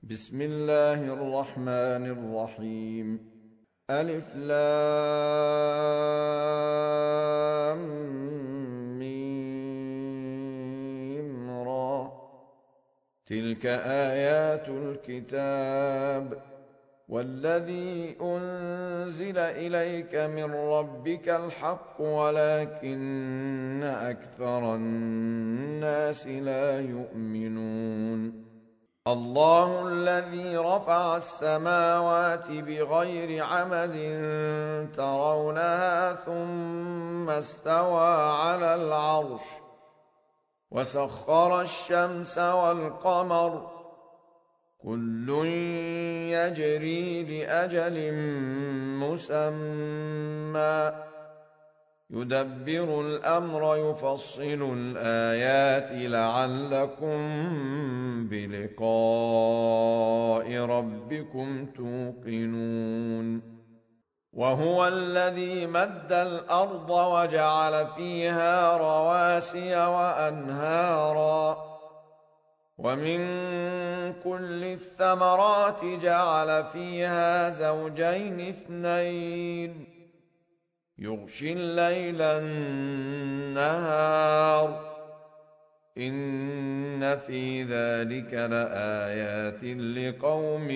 بسم الله الرحمن الرحيم. ألف لام ميم را. تلك آيات الكتاب والذي أنزل إليك من ربك الحق ولكن أكثر الناس لا يؤمنون. الله الذي رفع السماوات بغير عمد ترونها ثم استوى على العرش وسخر الشمس والقمر كل يجري لأجل مسمى يدبر الأمر يفصل الآيات لعلكم بلقاء ربكم توقنون. وهو الذي مد الأرض وجعل فيها رواسي وأنهارا ومن كل الثمرات جعل فيها زوجين اثنين يغشي الليل النهار إن في ذلك لآيات لقوم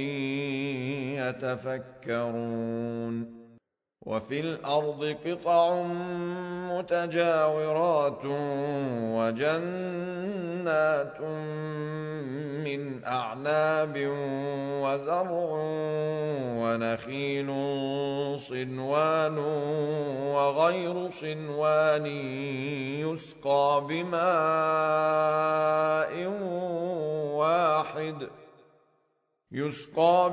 يتفكرون. وفي الأرض قطع متجاورات وجنات من أعناب وزرع ونخيل صنوان وغير صنوان يسقى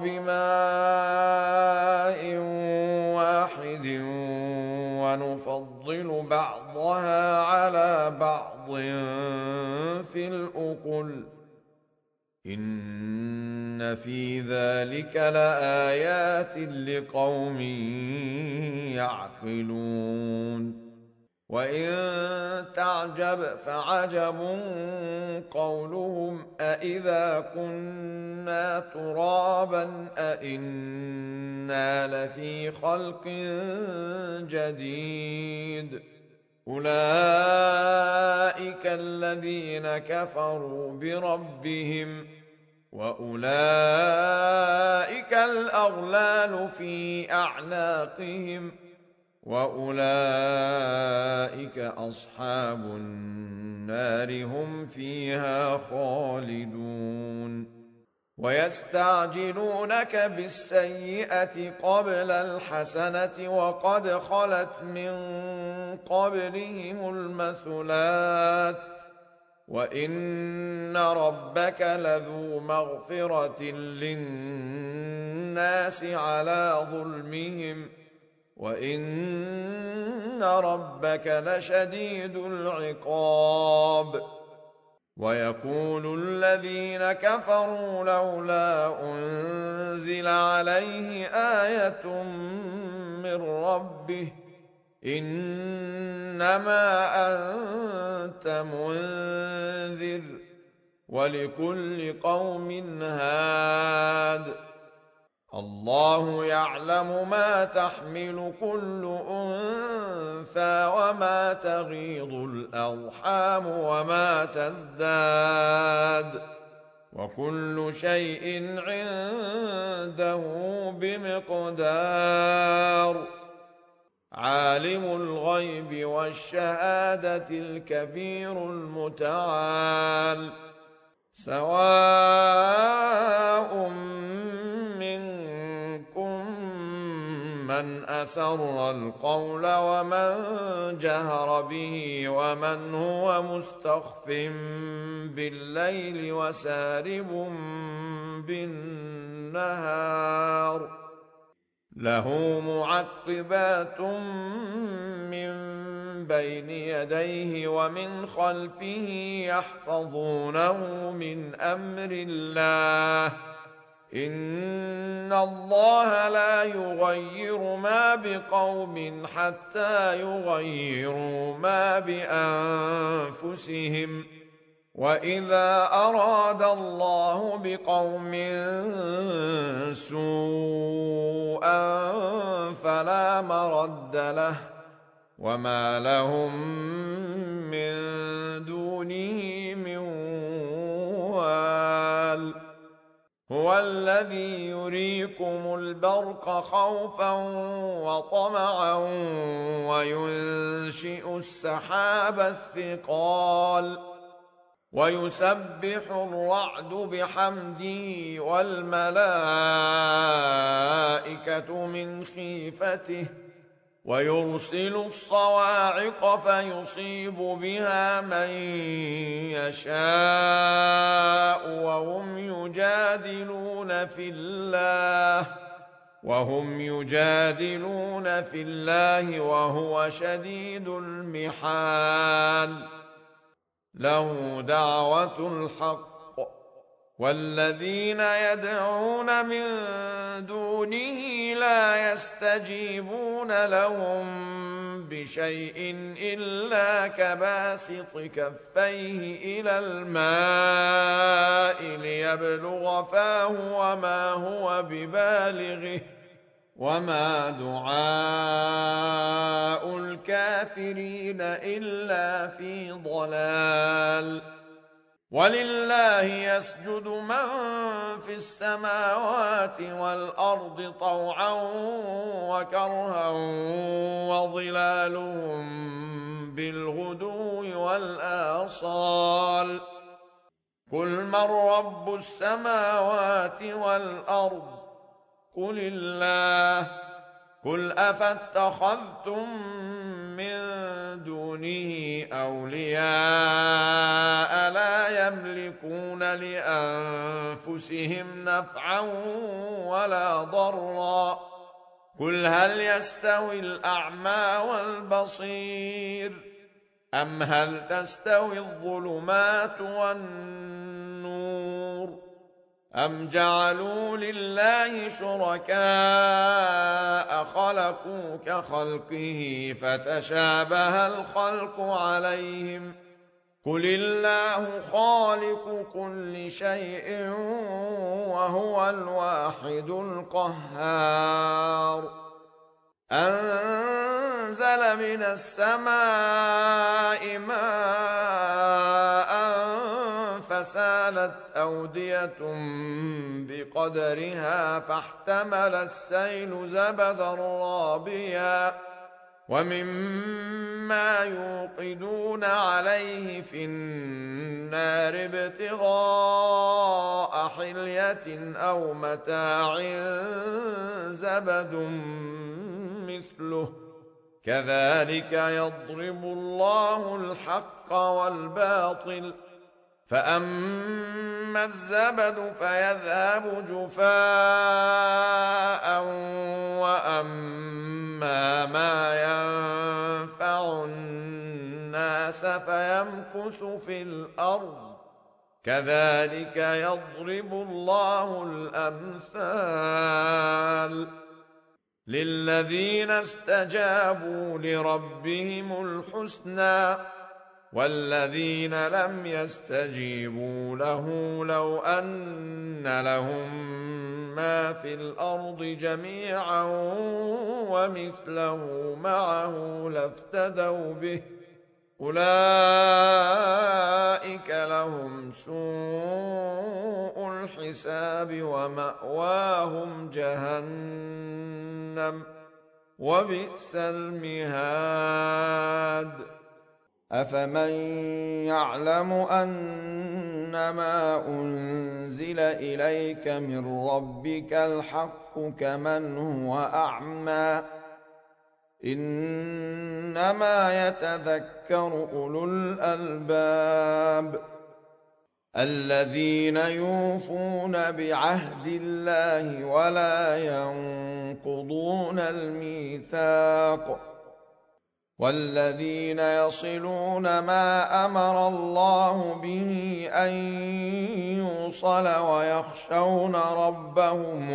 بماء واحد ونفضل بعضها على بعض في الأكل إن في ذلك لآيات لقوم يعقلون. وإن تعجب فعجب قولهم أإذا كنا ترابا أإنا لفي خلق جديد أولئك الذين كفروا بربهم وأولئك الأغلال في أعناقهم وأولئك أصحاب النار هم فيها خالدون. ويستعجلونك بالسيئة قبل الحسنة وقد خلت من قبلهم المثلات وإن ربك لذو مغفرة للناس على ظلمهم وإن ربك لشديد العقاب. ويقول الذين كفروا لولا أنزل عليه آية من ربه إنما أنت منذر ولكل قوم هاد الله يعلم ما تحمل كل أنثى وما تغيض الأرحام وما تزداد وكل شيء عنده بمقدار. عالم الغيب والشهادة الكبير المتعال سواء من أسر القول ومن جهر به ومن هو مستخف بالليل وسارب بالنهار له معقبات من بين يديه ومن خلفه يحفظونه من أمر الله إن الله لا يغير ما بقوم حتى يغيروا ما بأنفسهم وإذا أراد الله بقوم سوءا فلا مرد له وما لهم من دونه من وال هو الذي يريكم البرق خوفا وطمعا وينشئ السحاب الثقال ويسبح الرعد بحمده والملائكة من خيفته ويرسل الصواعق فيصيب بها من يشاء وهم يجادلون في الله وهو شديد المحال له دعوة الحق والذين يدعون من دونه لا يستجيبون لهم بشيء إلا كباسط كفيه إلى الماء ليبلغ فاه وما هو ببالغه وما دعاء الكافرين إلا في ضلال ولله يسجد من في السماوات والأرض طوعا وكرها وظلالهم بالغدو والآصال قل من رب السماوات والأرض قل الله قل أفاتخذتم من دونه أولياء لا يملكون لأنفسهم نفعا ولا ضرا قل هل يستوي الأعمى والبصير أم هل تستوي الظلمات والنور أم جعلوا لله شركاء خلقوا كخلقه فتشابه الخلق عليهم قل الله خالق كل شيء وهو الواحد القهار أنزل من السماء ماء فسالت أودية بقدرها فاحتمل السيل زبدا رابيا ومما يوقدون عليه في النار ابتغاء حلية أو متاع زبد مثله كذلك يضرب الله الحق والباطل فأما الزبد فيذهب جفاء وأما ما ينفع الناس فيمكث في الأرض كذلك يضرب الله الأمثال للذين استجابوا لربهم الحسنى والذين لم يستجيبوا له لو أن لهم ما في الأرض جميعا ومثله معه لافتدوا به أولئك لهم سوء الحساب ومأواهم جهنم وبئس المهاد أفمن يعلم أنما أنزل إليك من ربك الحق كمن هو أعمى إنما يتذكر أولو الألباب الذين يوفون بعهد الله ولا ينقضون الميثاق والذين يصلون ما أمر الله به أن يوصل ويخشون ربهم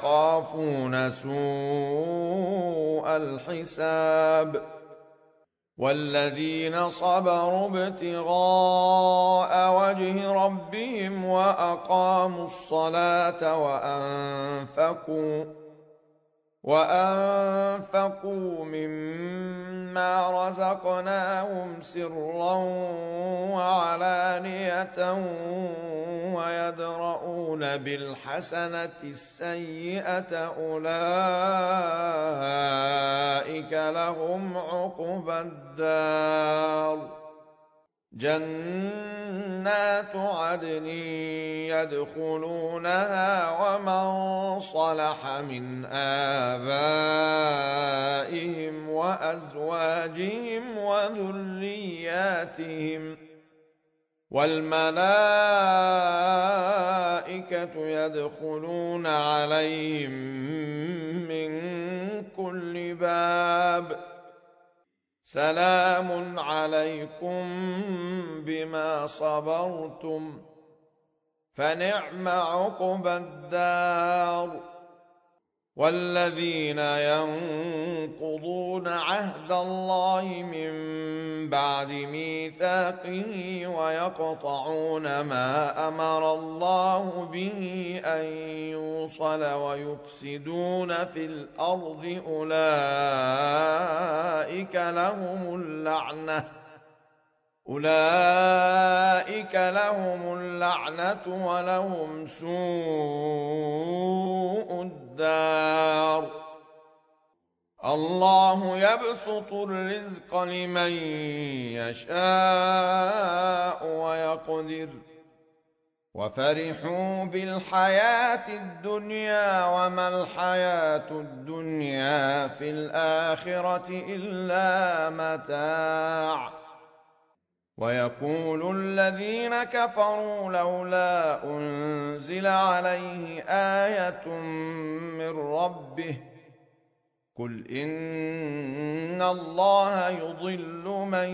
ويخافون سوء الحساب والذين صبروا ابتغاء وجه ربهم وأقاموا الصلاة وأنفقوا مما رزقناهم سرا وعلانية ويدرؤون بالحسنة السيئة أولئك لهم عقبى الدار جنات عدن يدخلونها ومن صلح من آبائهم وأزواجهم وذرياتهم والملائكة يدخلون عليهم من كل باب سلام عليكم بما صبرتم فنعم عقبى الدار والذين ينقضون عهد الله من بعد ميثاقه ويقطعون ما أمر الله به أن يوصل ويفسدون في الأرض أولئك لهم اللعنة ولهم سوء الدار الله يبسط الرزق لمن يشاء ويقدر وفرحوا بالحياة الدنيا وما الحياة الدنيا في الآخرة إلا متاع ويقول الذين كفروا لولا أنزل عليه آية من ربه قل إن الله يضل من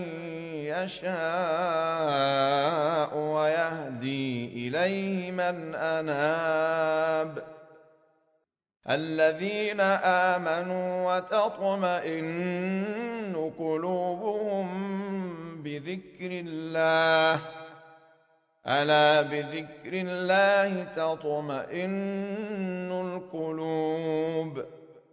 يشاء ويهدي إليه من أناب الذين آمنوا وتطمئن قلوبهم بذكر الله ألا بذكر الله تطمئن القلوب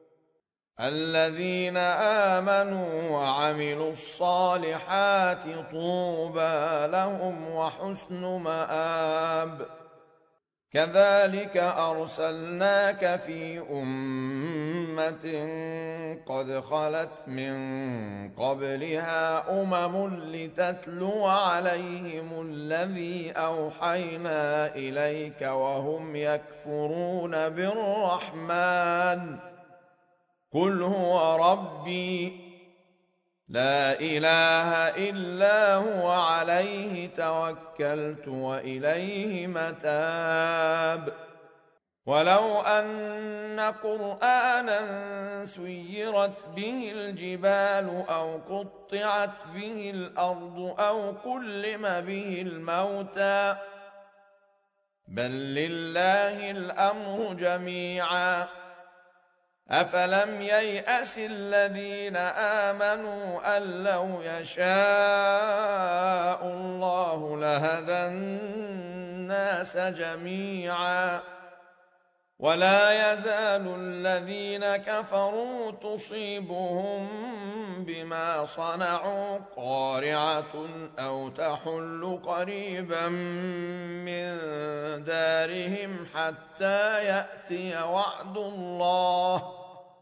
الذين آمنوا وعملوا الصالحات طوبى لهم وحسن مآب كذلك أرسلناك في أمة قد خلت من قبلها لتتلو عليهم الذي أوحينا إليك وهم يكفرون بالرحمن قل هو ربي لا إله إلا هو عليه توكلت وإليه متاب ولو أن قرآنا سيرت به الجبال أو قطعت به الأرض أو كلم به الموتى بل لله الأمر جميعا أفلم ييأس الذين آمنوا أن لو يشاء الله لهدى الناس جميعا ولا يزال الذين كفروا تصيبهم بما صنعوا قارعة أو تحل قريبا من دارهم حتى يأتي وعد الله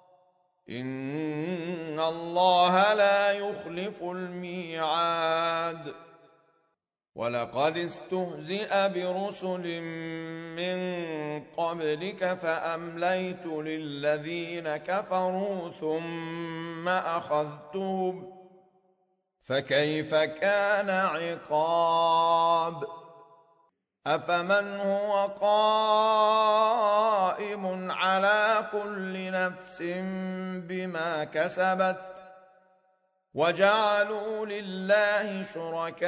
إن الله لا يخلف الميعاد ولقد استهزئ برسل من قبلك فأمليت للذين كفروا ثم أخذتهم فكيف كان عقاب أفمن هو قائم على كل نفس بما كسبت وجعلوا لله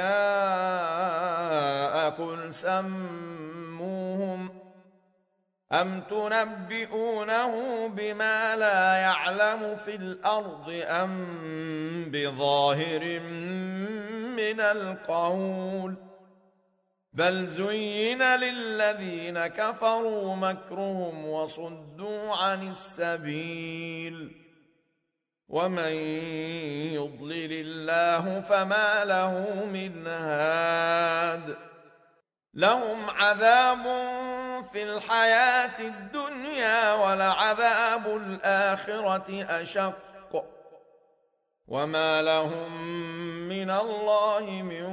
شركاء قل سموهم أم تنبئونه بما لا يعلم في الأرض أم بظاهر من القول بل زين للذين كفروا مكرهم وصدوا عن السبيل ومن يضلل الله فما له من هاد لهم عذاب في الحياة الدنيا ولعذاب الآخرة أشق وما لهم من الله من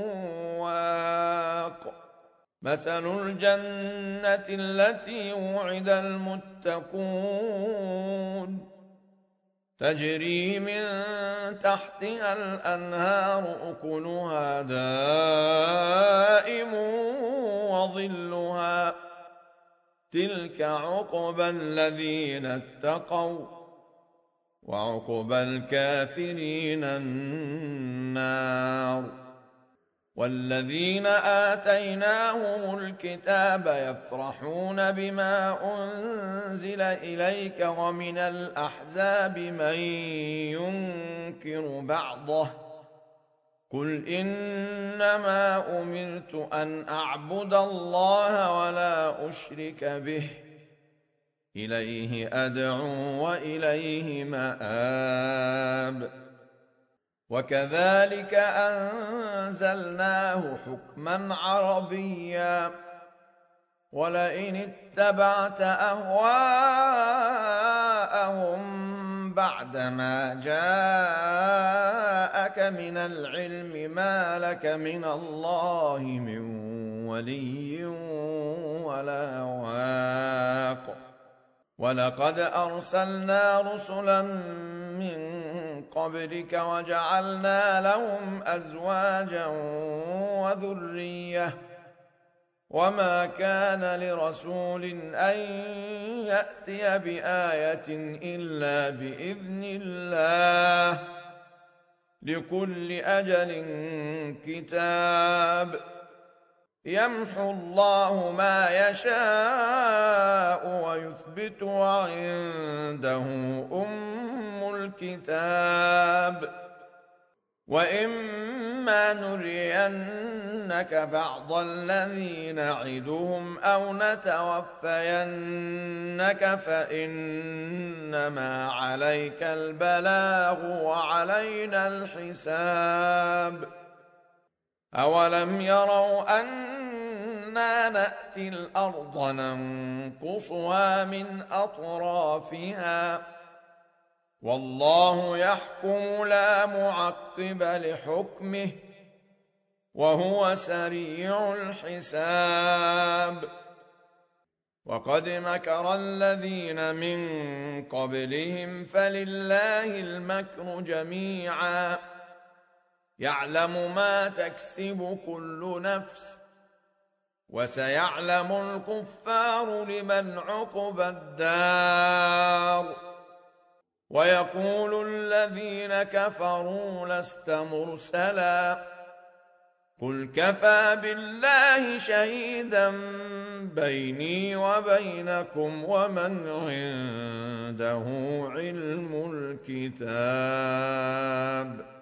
واق مثل الجنة التي وعد المتقون تجري من تحتها الأنهار أكلها دائم وظلها تلك عقبى الذين اتقوا وعقبى الكافرين النار والذين آتيناهم الكتاب يفرحون بما أنزل إليك ومن الأحزاب من ينكر بعضه قل إنما أمرت أن أعبد الله ولا أشرك به إليه أدعو وإليه مآب وكذلك أنزلناه حكما عربيا ولئن اتبعت أهواءهم بعدما جاءك من العلم ما لك من الله من ولي ولا واق ولقد أرسلنا رسلا من قبلك وجعلنا لهم أزواجا وذرية وما كان لرسول أن يأتي بآية إلا بإذن الله لكل أجل كتاب يمحو الله ما يشاء ويثبت وعنده أم الكتاب وإما نرينك بعض الذي نعدهم أو نتوفينك فإنما عليك البلاغ وعلينا الحساب أولم يروا أنا نأتي الأرض ننقصها من أطرافها والله يحكم لا معقب لحكمه وهو سريع الحساب وقد مكر الذين من قبلهم فلله المكر جميعا يعلم ما تكسب كل نفس وسيعلم الكفار لمن عقبى الدار ويقول الذين كفروا لست مرسلا قل كفى بالله شهيدا بيني وبينكم ومن عنده علم الكتاب